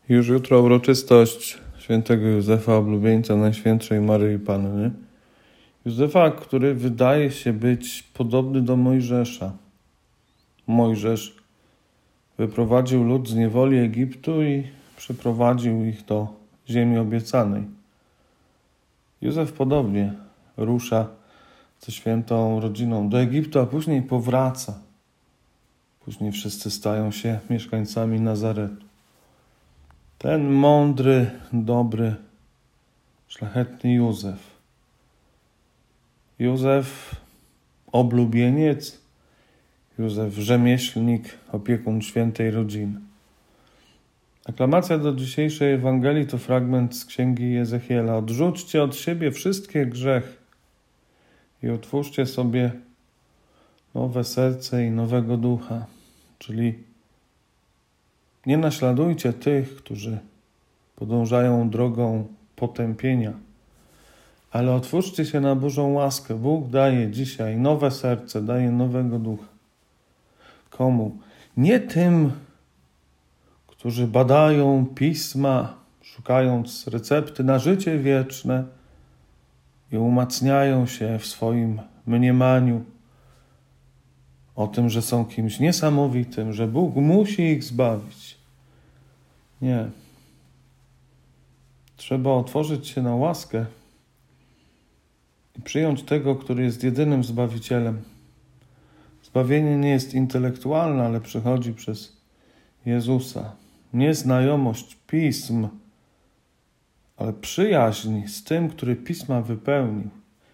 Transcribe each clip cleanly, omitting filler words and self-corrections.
Już jutro uroczystość świętego Józefa, oblubieńca Najświętszej Maryi Panny. Józefa, który wydaje się być podobny do Mojżesza. Mojżesz wyprowadził lud z niewoli Egiptu i przyprowadził ich do ziemi obiecanej. Józef podobnie rusza ze świętą rodziną do Egiptu, a później powraca. Później wszyscy stają się mieszkańcami Nazaretu. Ten mądry, dobry, szlachetny Józef. Józef oblubieniec, Józef rzemieślnik, opiekun świętej rodziny. Aklamacja do dzisiejszej Ewangelii to fragment z księgi Ezechiela. Odrzućcie od siebie wszystkie grzechy i otwórzcie sobie nowe serce i nowego ducha, czyli nie naśladujcie tych, którzy podążają drogą potępienia, ale otwórzcie się na Bożą łaskę. Bóg daje dzisiaj nowe serce, daje nowego ducha. Komu? Nie tym, którzy badają pisma, szukając recepty na życie wieczne i umacniają się w swoim mniemaniu o tym, że są kimś niesamowitym, że Bóg musi ich zbawić. Nie. Trzeba otworzyć się na łaskę i przyjąć tego, który jest jedynym Zbawicielem. Zbawienie nie jest intelektualne, ale przychodzi przez Jezusa. Nie znajomość pism, ale przyjaźń z tym, który pisma wypełnił.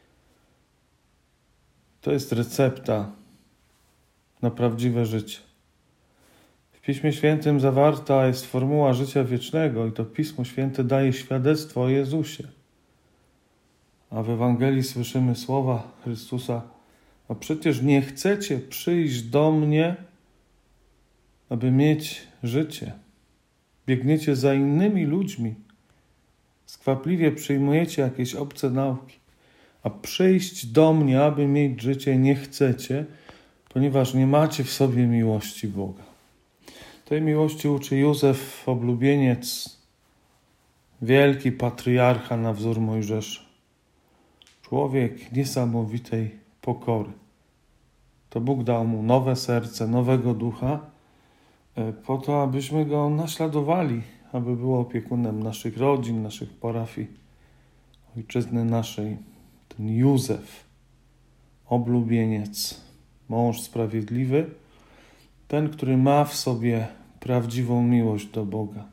To jest recepta na prawdziwe życie. W Piśmie Świętym zawarta jest formuła życia wiecznego i to Pismo Święte daje świadectwo o Jezusie. A w Ewangelii słyszymy słowa Chrystusa: a przecież nie chcecie przyjść do mnie, aby mieć życie. Biegniecie za innymi ludźmi. Skwapliwie przyjmujecie jakieś obce nauki. A przyjść do mnie, aby mieć życie, nie chcecie, ponieważ nie macie w sobie miłości Boga. Tej miłości uczy Józef, oblubieniec, wielki patriarcha na wzór Mojżesza. Człowiek niesamowitej pokory. To Bóg dał mu nowe serce, nowego ducha, po to, abyśmy go naśladowali, aby był opiekunem naszych rodzin, naszych parafii, ojczyzny naszej. Ten Józef, oblubieniec, mąż sprawiedliwy, ten, który ma w sobie prawdziwą miłość do Boga.